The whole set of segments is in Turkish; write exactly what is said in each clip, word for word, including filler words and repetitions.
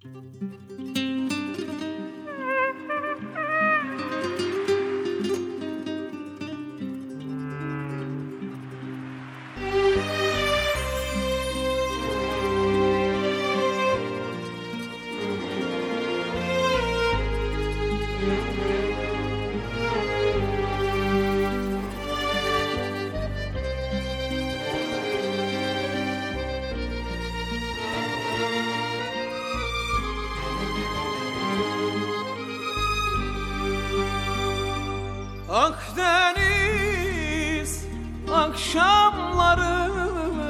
Akdeniz akşamları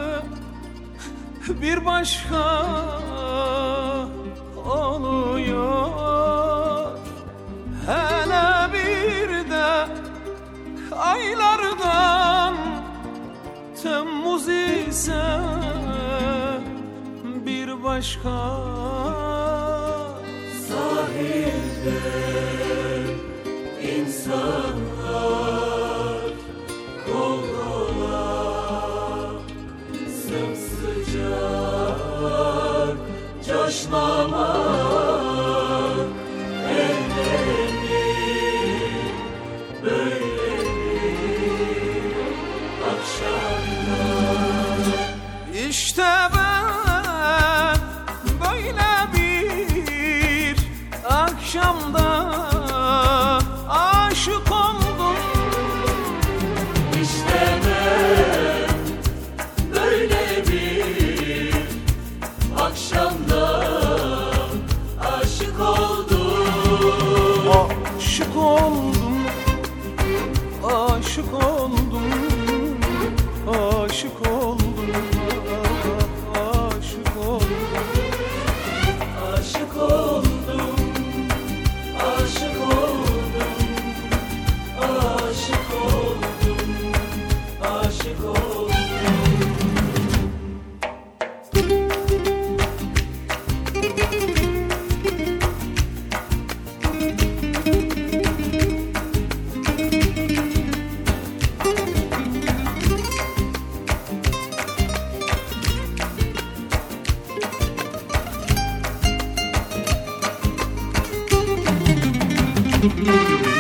bir başka oluyor. Hele bir de aylardan Temmuz ise bir başka. Sahilde insanlar kol kola, sımsıcak coşmamak ellerini böyledir akşamlar. İşte ben böyle bir akşamda aşık oldum. İşte ben böyle bir akşamda aşık oldum. Aşık oldum, aşık oldum, aşık oldum, aşık oldum. Aşık oldum, aşık oldum, aşık oldum, aşık oldum. Müzik